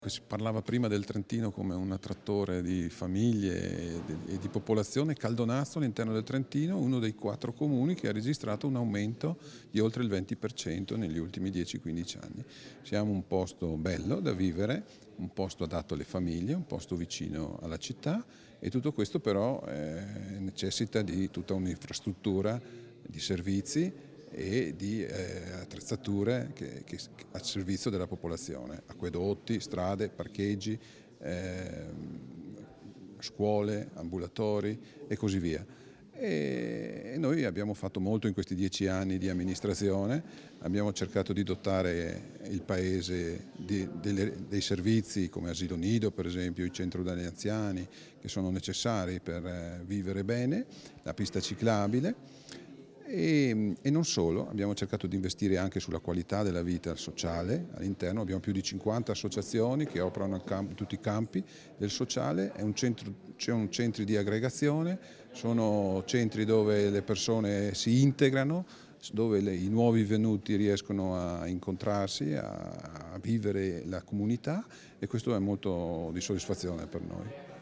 Si parlava prima del Trentino come un attrattore di famiglie e di popolazione. Caldonazzo, all'interno del Trentino, uno dei 4 comuni che ha registrato un aumento di oltre il 20% negli ultimi 10-15 anni. Siamo un posto bello da vivere, un posto adatto alle famiglie, un posto vicino alla città, e tutto questo però necessita di tutta un'infrastruttura di servizi e di attrezzature a servizio della popolazione: acquedotti, strade, parcheggi, scuole, ambulatori e così via. E noi abbiamo fatto molto in questi 10 anni di amministrazione. Abbiamo cercato di dotare il paese dei servizi come asilo nido, per esempio, il centro degli anziani, che sono necessari per vivere bene, la pista ciclabile. E non solo, abbiamo cercato di investire anche sulla qualità della vita sociale. All'interno abbiamo più di 50 associazioni che operano in tutti i campi del sociale. C'è un centro di aggregazione, sono centri dove le persone si integrano, dove i nuovi venuti riescono a incontrarsi, a vivere la comunità, e questo è molto di soddisfazione per noi.